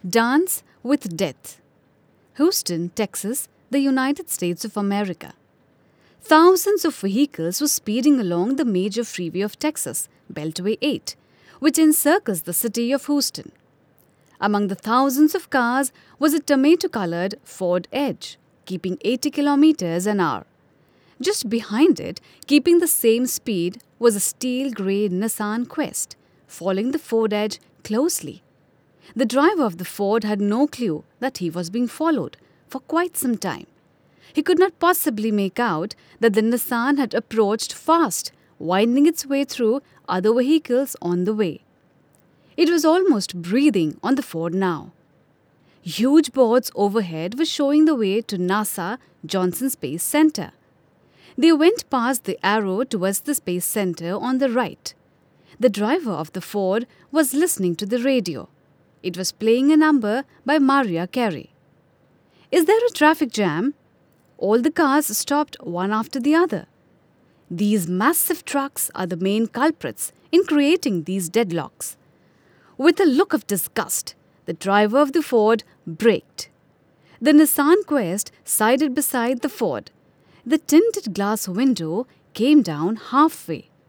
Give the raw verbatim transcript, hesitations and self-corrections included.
Dance with Death. Houston, Texas, the United States of America. Thousands of vehicles were speeding along the major freeway of Texas, Beltway eight, which encircles the city of Houston. Among the thousands of cars was a tomato-colored Ford Edge, keeping eighty kilometers an hour. Just behind it, keeping the same speed, was a steel-grey Nissan Quest, following the Ford Edge closely. The driver of the Ford had no clue that he was being followed for quite some time. He could not possibly make out that the Nissan had approached fast, winding its way through other vehicles on the way. It was almost breathing on the Ford now. Huge boards overhead were showing the way to NASA Johnson Space Center. They went past the arrow towards the Space Center on the right. The driver of the Ford was listening to the radio. It was playing a number by Mariah Carey. Is there a traffic jam? All the cars stopped one after the other. These massive trucks are the main culprits in creating these deadlocks. With a look of disgust, the driver of the Ford braked. The Nissan Quest sided beside the Ford. The tinted glass window came down halfway.